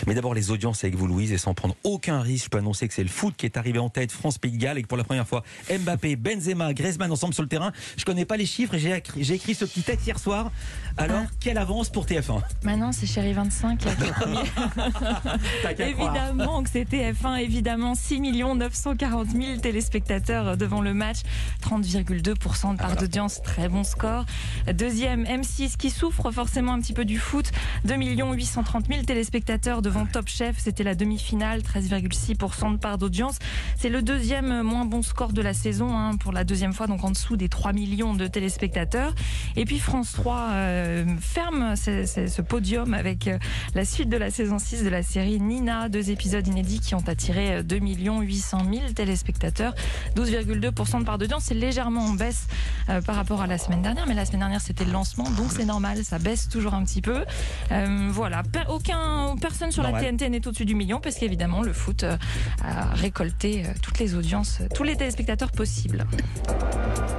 Mais d'abord les audiences avec vous Louise, et sans prendre aucun risque, je peux annoncer que c'est le foot qui est arrivé en tête, France-Pays de Galles, et que pour la première fois, Mbappé, Benzema, Griezmann ensemble sur le terrain. Je connais pas les chiffres et j'ai écrit ce petit texte hier soir. Alors, quelle avance pour TF1? Maintenant, c'est Chéri 25 qui a été premier. Évidemment que c'est TF1, évidemment 6 940 000 téléspectateurs devant le match, 30,2% de part d'audience, très bon score. Deuxième, M6 qui souffre forcément un petit peu du foot, 2 830 000 téléspectateurs devant Top Chef, c'était la demi-finale, 13,6% de part d'audience. C'est le deuxième moins bon score de la saison, pour la deuxième fois, donc en dessous des 3 millions de téléspectateurs. Et puis France 3 ferme ce podium avec la suite de la saison 6 de la série Nina, 2 épisodes inédits qui ont attiré 2 800 000 téléspectateurs, 12,2% de part d'audience. C'est légèrement en baisse par rapport à la semaine dernière, mais la semaine dernière c'était le lancement, donc c'est normal, ça baisse toujours un petit peu. Voilà, personne sur la TNT n'est au-dessus du million, parce qu'évidemment le foot a récolté toutes les audiences, tous les téléspectateurs possibles.